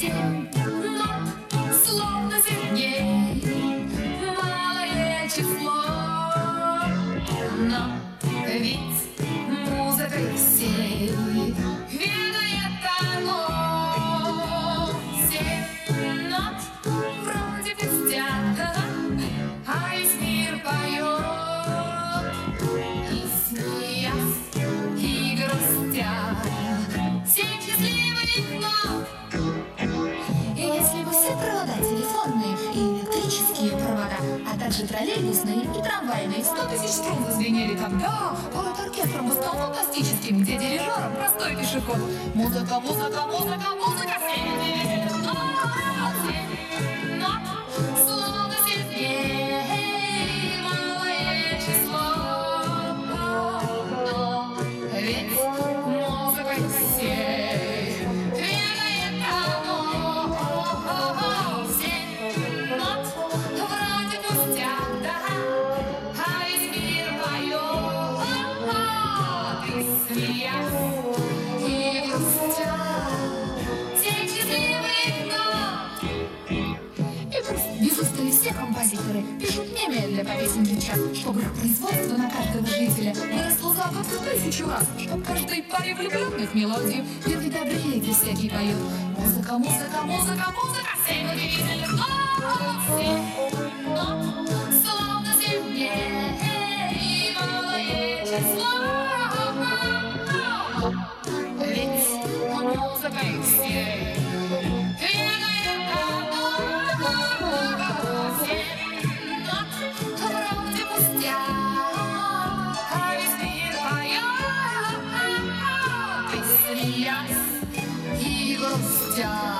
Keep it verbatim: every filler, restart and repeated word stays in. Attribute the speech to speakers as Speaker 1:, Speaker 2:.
Speaker 1: Семь нот, словно Сергей, малое число, но ведь музыкой всей ведает оно. Семь нот вроде пустят, а весь мир поет. И смеясь, и грустя, семь счастливых нот. И если бы все провода телефонные и электрические провода, а также троллейбусные и трамвайные, сто тысяч струн зазвенели тогда под оркестром бы стал фантастическим, где дирижером простой пешеход. Музыка, музыка, музыка, музыка, семь девять нот, семь нот, словно Сергей, малое число, но ведь музыкой всей ведает оно. Семь нот вроде пустят, а весь мир поет. И смеясь, и грустя, семь счастливых нот. И пусть без устали все композиторы пишут немедля по песенке в час, чтобы их производство на каждого жителя выросло за год в тысячу раз, чтоб каждой паре влюбленных мелодию верный добрее всякий поет. Музыка, музыка, музыка, музыка, семь удивительных нот. Семь нот, словно Сергей, малое число. Ведь музыкой всей ведает оно. Семь нот вроде пустят, а весь мир поет. И смеясь, и грустя,